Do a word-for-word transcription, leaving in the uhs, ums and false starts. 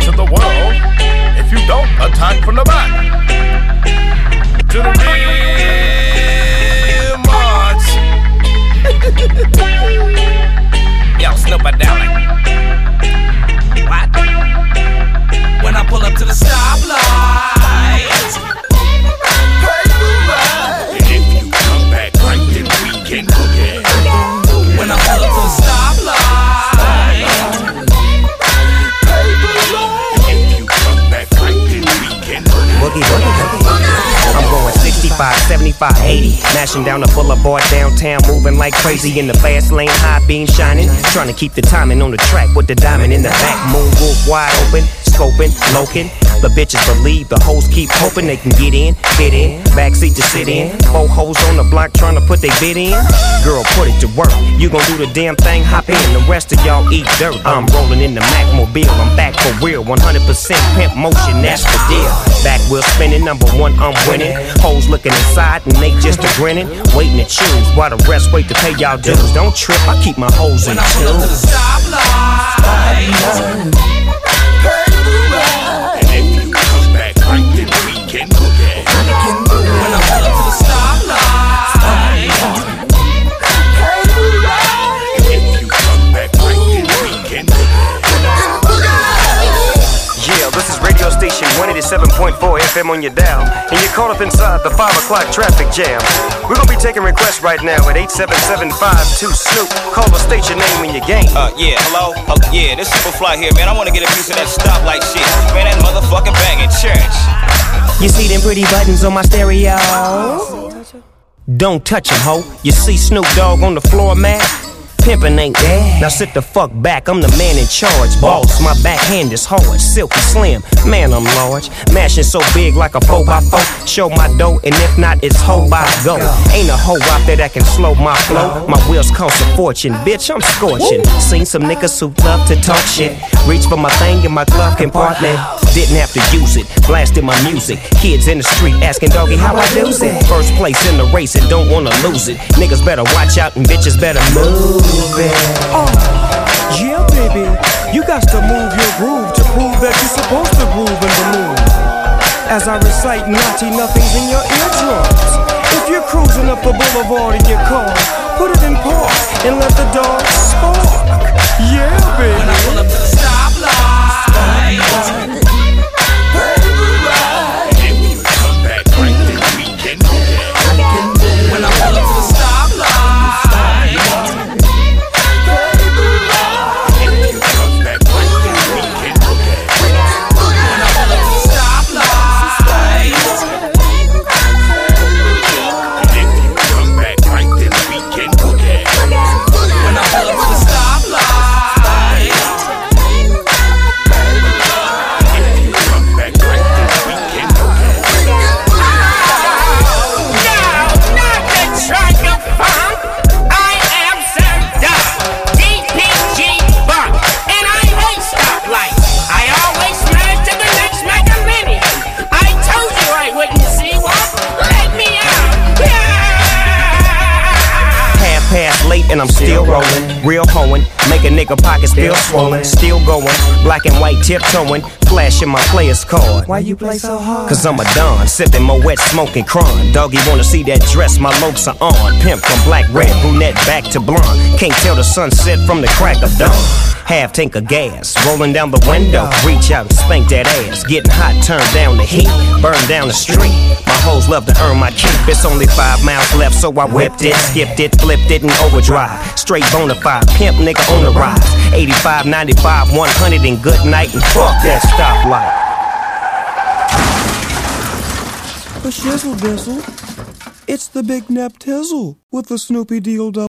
to the world if you don't attack from the back. To the real march. Yo, Snoop, I down like. What? When I pull up to the stoplight. And if you come back right, then we can cook it. When I pull up to the stoplight. And if you come back right, then we can cook it. Boogie, boogie, boogie. I'm going sixty-five, seventy-five, eighty. Mashing down the boulevard downtown, moving like crazy in the fast lane, high beam shining. Trying to keep the timing on the track with the diamond in the back. Moonwolf wide open, scoping, loking. The bitches believe, the hoes keep hoping they can get in, fit in, backseat to sit in. Four hoes on the block trying to put their bid in. Girl, put it to work. You gon' do the damn thing, hop in. The rest of y'all eat dirt. I'm rolling in the Macmobile. I'm back for real, one hundred percent pimp motion, that's the deal. Back wheel spinning, number one, I'm winning. Hoes looking inside and they just a grinning, waiting to choose while the rest wait to pay y'all dues. Don't trip, I keep my hoes in tune. When I pull up to the stoplight. Station one eighty-seven point four F M on your dial, and you're caught up inside the five o'clock traffic jam. We're gonna be taking requests right now at eight seven seven five two Snoop. Call the station name in your game. Uh, yeah, hello? Uh, yeah, this Superfly here, man. I wanna get a piece of that stoplight shit. Man, that motherfucking banging church. You see them pretty buttons on my stereo? Don't touch them, ho. You see Snoop Dogg on the floor, man? Pimpin' ain't that. Now sit the fuck back, I'm the man in charge. Boss, my backhand is hard, silky slim. Man, I'm large, mashing so big like a four by four. Show my dough, and if not, it's hoe by go. Ain't a hoe out there that can slow my flow. My wheels cost a fortune, bitch, I'm scorching. Seen some niggas who love to talk shit. Reach for my thing in my glove compartment. Didn't have to use it, blasted my music. Kids in the street asking doggy how I do it. First place in the race and don't wanna lose it. Niggas better watch out and bitches better move. Oh, yeah, baby, you got to move your groove to prove that you're supposed to groove in the mood. As I recite naughty nothings in your eardrums. If you're cruising up the boulevard in your car, put it in park and let the dogs spark. Yeah, baby. When I pull up to the stoplight. If you come back right, then we can do that. When I pull up to the stoplight. And I'm still rolling, real hoeing, make a nigga pocket still swollen, still going, black and white tiptoeing, flashing my player's card. Why you play so hard? Cause I'm a don, sipping Moet, smoking cron. Doggy wanna see that dress my lokes are on. Pimp from black, red, brunette, back to blonde. Can't tell the sunset from the crack of dawn. Half tank of gas, rolling down the window. Reach out and spank that ass. Getting hot, turn down the heat, burn down the street. My hoes love to earn my keep. It's only five miles left, so I whipped it, skipped it, flipped it, and overdrive. Straight bonafide, pimp nigga on the rise. eighty-five, ninety-five, one hundred, and good night, and fuck that stoplight. A shizzle bizzle. It's the Big Nap Tizzle with the Snoopy Deal.